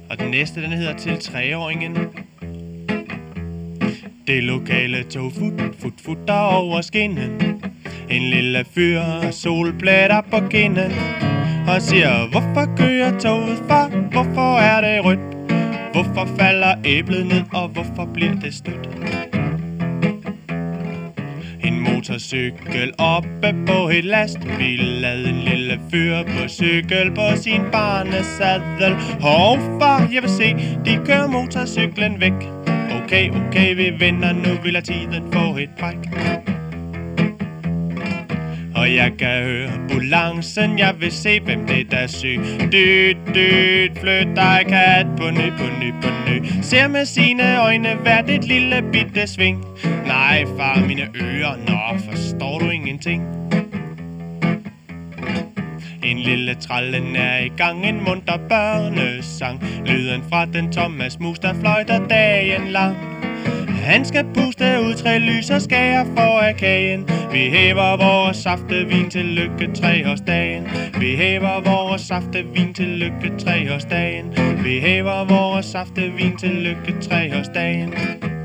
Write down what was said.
Og den næste, den hedder Til 3-åringen. Det lokale tog futter over skinnen. En lille fyr og solpletter på kinden. Og siger, hvorfor kører toget, far? Hvorfor er det rødt? Hvorfor falder æblet ned, og hvorfor bliver det stødt? En motorcykel oppe på et lastbil. Lad en lille fyr på cykel på sin barnesadel. Hov far, jeg vil se, de kører motorcyklen væk. Okay, vi vinder, nu vil jeg tiden få et bræk. Og jeg kan høre ambulancen, jeg vil se, hvem det der syg. Dyt, flyt dig kat på ny. Ser med sine øjne hvert et lille bitte sving. Nej far, mine ører, nå, forstår du ingenting? En lille trallen er i gang, en munter børnesang. Lyden fra den Thomas Mus, der fløjter dagen lang. Han skal puste ud 3 lys og skære for af kagen. Vi hæver vores saftevin til lykke 3-årsdagen. Vi hæver vores saftevin til lykke 3-årsdagen. Vi hæver vores saftevin til lykke 3-årsdagen.